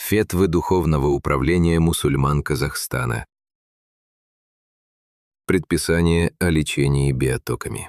Фетвы Духовного управления мусульман Казахстана. Предписание о лечении биотоками.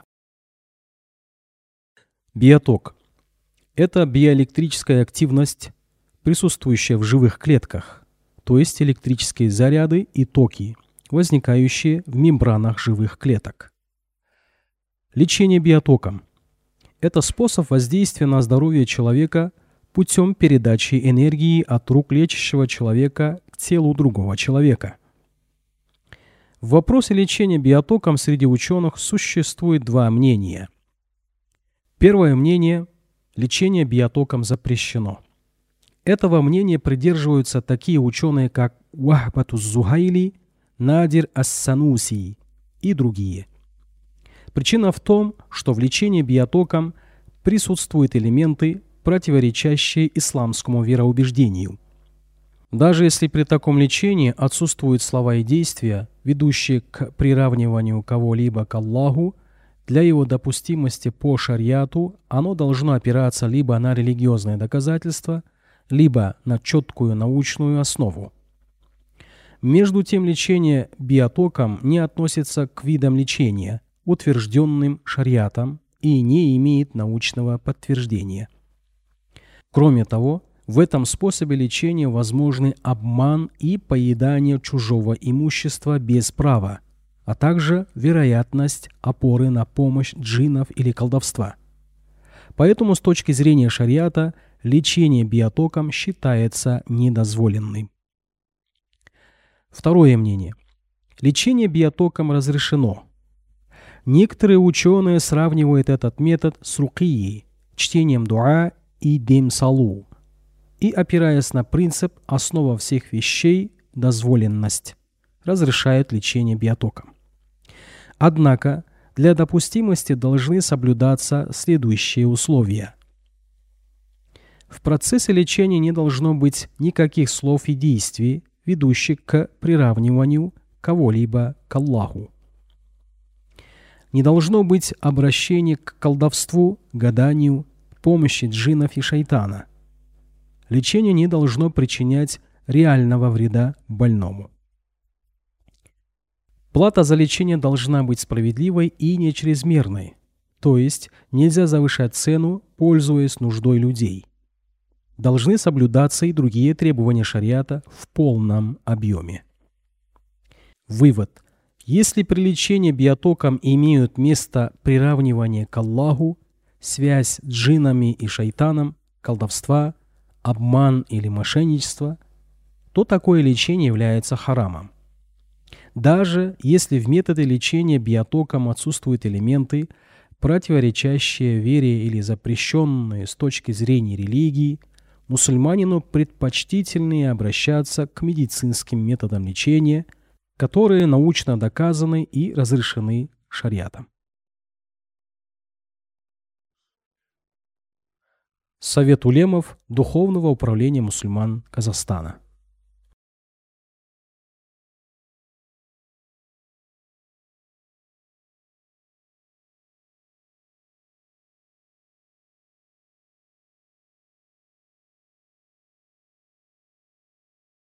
Биоток – это биоэлектрическая активность, присутствующая в живых клетках, то есть электрические заряды и токи, возникающие в мембранах живых клеток. Лечение биотоком – это способ воздействия на здоровье человека путем передачи энергии от рук лечащего человека к телу другого человека. В вопросе лечения биотоком среди ученых существует два мнения. Первое мнение – лечение биотоком запрещено. Этого мнения придерживаются такие ученые, как Вахбат ус-Зухайли, Надир ас-Сануси и другие. Причина в том, что в лечении биотоком присутствуют элементы, противоречащие исламскому вероубеждению. Даже если при таком лечении отсутствуют слова и действия, ведущие к приравниванию кого-либо к Аллаху, для его допустимости по шариату оно должно опираться либо на религиозные доказательства, либо на четкую научную основу. Между тем, лечение биотоком не относится к видам лечения, утвержденным шариатом, и не имеет научного подтверждения. Кроме того, в этом способе лечения возможны обман и поедание чужого имущества без права, а также вероятность опоры на помощь джиннов или колдовства. Поэтому с точки зрения шариата лечение биотоком считается недозволенным. Второе мнение. Лечение биотоком разрешено. Некоторые ученые сравнивают этот метод с рукией, чтением дуа и демсалу, и, опираясь на принцип «основа всех вещей» – дозволенность, разрешают лечение биотоком. Однако для допустимости должны соблюдаться следующие условия. В процессе лечения не должно быть никаких слов и действий, ведущих к приравниванию кого-либо к Аллаху. Не должно быть обращения к колдовству, гаданию, помощи джиннов и шайтана. Лечение не должно причинять реального вреда больному. Плата за лечение должна быть справедливой и не чрезмерной, то есть нельзя завышать цену, пользуясь нуждой людей. Должны соблюдаться и другие требования шариата в полном объеме. Вывод. Если при лечении биотоком имеют место приравнивание к Аллаху, связь с джиннами и шайтаном, колдовства, обман или мошенничество, то такое лечение является харамом. Даже если в методе лечения биотоком отсутствуют элементы, противоречащие вере или запрещенные с точки зрения религии, мусульманину предпочтительнее обращаться к медицинским методам лечения, которые научно доказаны и разрешены шариатом. Совет улемов Духовного управления мусульман Казахстана.